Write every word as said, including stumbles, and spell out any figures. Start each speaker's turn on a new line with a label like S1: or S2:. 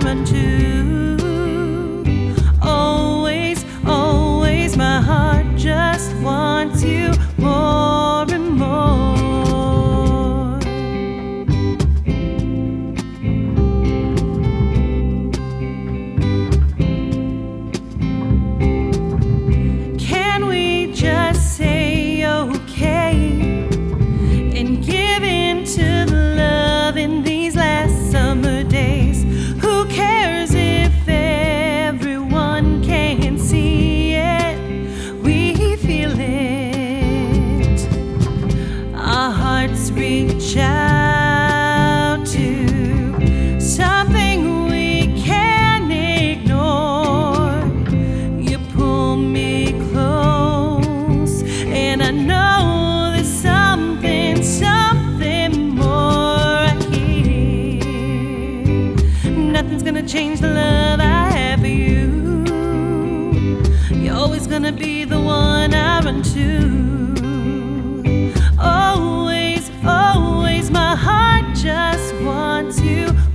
S1: run to. Always, always, my heart just wants you more and more. Can we just say okay and give in to the love in these last summer days? Who cares if everyone can see it? We feel it. Our hearts reach out to something we can't ignore. You pull me close, and I know there's something, something more I hear. Nothing's gonna change the love I have for you. You're always gonna be the one I run to. Always, always, my heart just wants you